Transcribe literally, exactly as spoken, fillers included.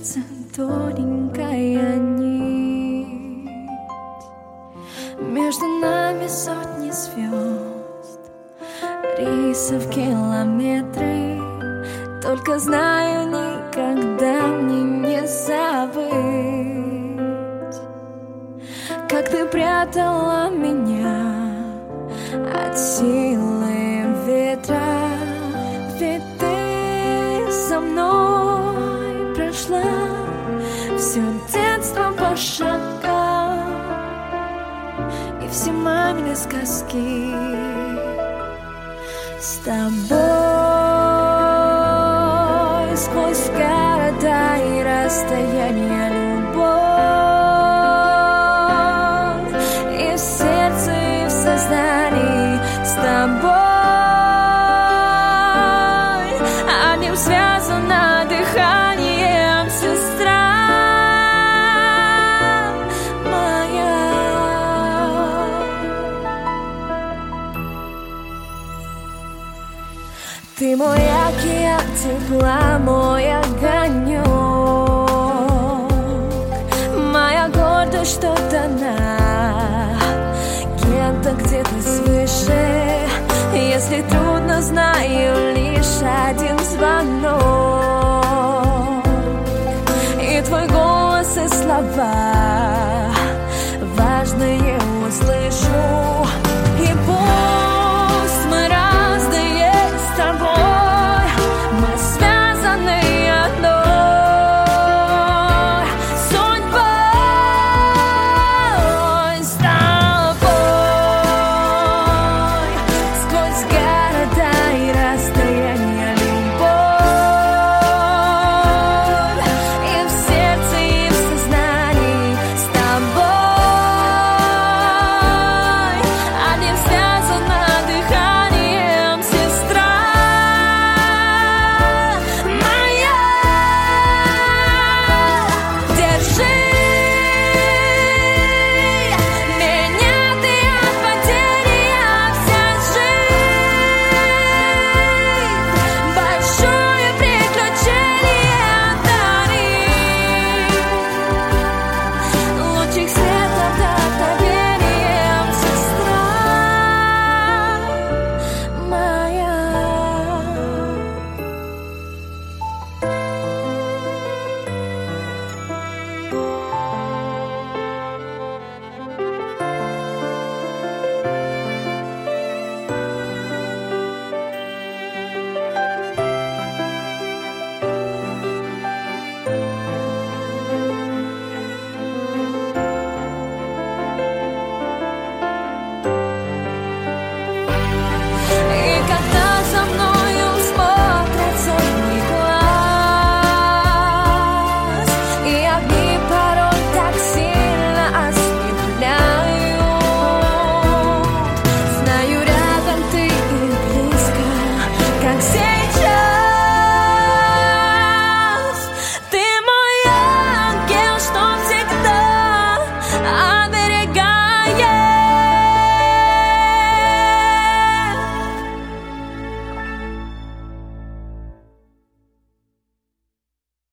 сердце тоненькая нить. Между нами сотни звезд, рейсов километры. Только знаю, никогда мне не забыть, как ты прятала меня от силы ветра. Ведь ты со мной прошла все детство по шагам и все мамины сказки. С тобой сквозь города и расстояния любовь, и в сердце, и в сознании. С тобой одним связано дыханием, сестра моя. Ты мой океан тепла, мой огонек, моя гордость, что дана кем-то где-то свыше. Если трудно, знаю лишь один звонок, и твой голос и слова